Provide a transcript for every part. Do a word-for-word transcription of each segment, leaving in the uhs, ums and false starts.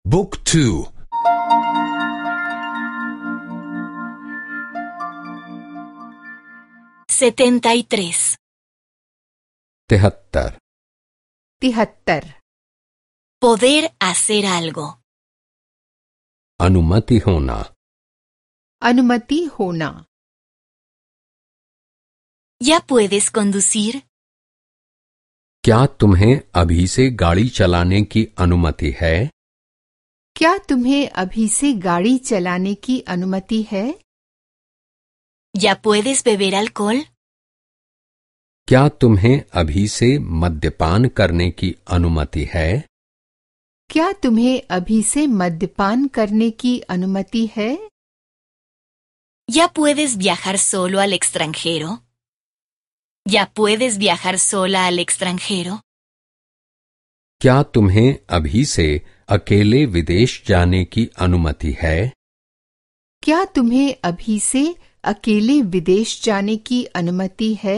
บุ๊กทู setenta y tres. तिहत्तर तिहत्तर Poder hacer algo. अनुमति होना अनुमति होना ¿Ya puedes conducir? क्या तुम्हें अभी से गाड़ी चलाने की अनुमति है? क्या तुम्हें अभी से गाड़ी चलाने की अनुमति है? ¿Ya puedes beber alcohol? क्या तुम्हें अभी से मद्यपान करने की अनुमति है? क्या तुम्हें अभी से मद्यपान करने की अनुमति है? ¿Ya puedes viajar solo al extranjero? ¿Ya puedes viajar sola al extranjero? क्या तुम्हें अभी से अकेले विदेश जाने की अनुमति है? क्या तुम्हें अभी से अकेले विदेश जाने की अनुमति है?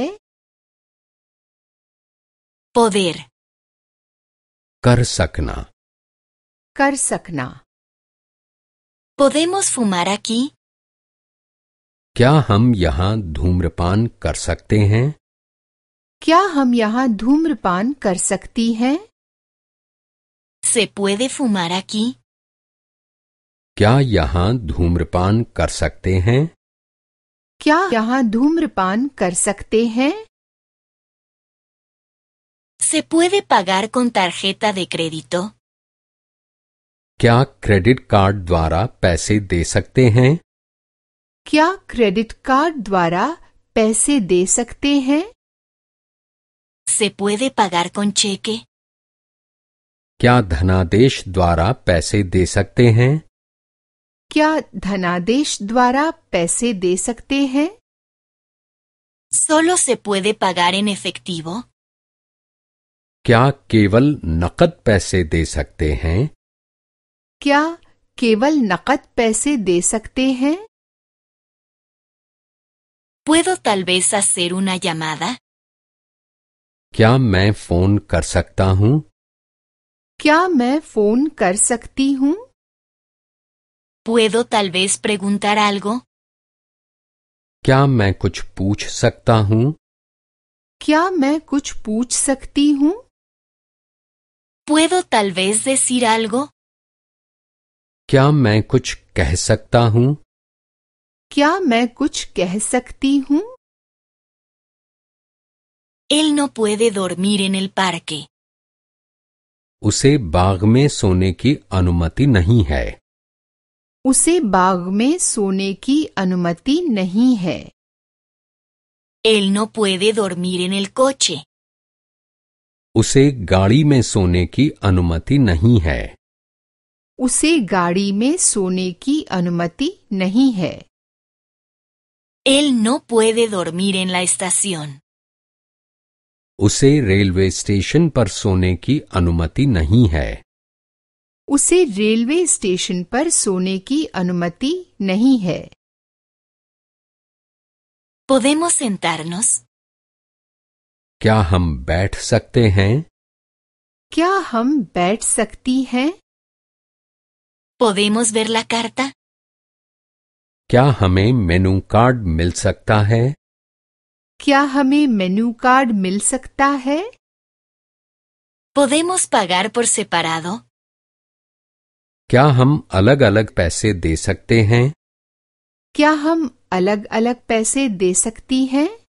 Poder. कर सकना कर सकना ¿Podemos fumar aquí? क्या हम यहाँ धूम्रपान कर सकते हैं? क्या हम यहाँ धूम्रपान कर सकती हैं? ¿Se puede fumar aquí? क्या यहाँ धूम्रपान कर सकते हैं? क्या यहाँ धूम्रपान कर सकते हैं? ¿Se puede pagar con tarjeta de crédito? क्या क्रेडिट कार्ड द्वारा पैसे दे सकते हैं? क्या क्रेडिट कार्ड द्वारा पैसे दे सकते हैं? ¿Se puede pagar con cheque? क्या धनादेश द्वारा पैसे दे सकते हैं? क्या धनादेश द्वारा पैसे दे सकते हैं? ¿Solo se puede pagar en efectivo? क्या केवल नकद पैसे दे सकते हैं? क्या केवल नकद पैसे दे सकते हैं? ¿Puedo tal vez hacer una llamada? क्या मैं फोन कर सकता हूँ? क्या मैं फोन कर सकती हूँ? ¿Puedo tal vez preguntar algo? क्या मैं कुछ पूछ सकता हूँ? क्या मैं कुछ पूछ सकती हूँ? ¿Puedo tal vez decir algo? क्या मैं कुछ कह सकता हूँ? क्या मैं कुछ कह सकती हूँ? Él no puede dormir en el parque. उसे बाग में सोने की अनुमति नहीं है। उसे बाग में सोने की अनुमति नहीं है। Él no puede dormir en el coche. उसे गाड़ी में सोने की अनुमति नहीं है। उसे गाड़ी में सोने की अनुमति नहीं है। Él no puede dormir en la estación. उसे रेलवे स्टेशन पर सोने की अनुमति नहीं है। उसे रेलवे स्टेशन पर सोने की अनुमति नहीं है। ¿Podemos sentarnos? क्या हम बैठ सकते हैं? क्या हम बैठ सकती हैं? ¿Podemos ver la carta? क्या हमें मेनू कार्ड मिल सकता है? क्या हमें मेनू कार्ड मिल सकता है? ¿Podemos pagar por separado? क्या हम अलग अलग पैसे दे सकते हैं? क्या हम अलग अलग पैसे दे सकती हैं?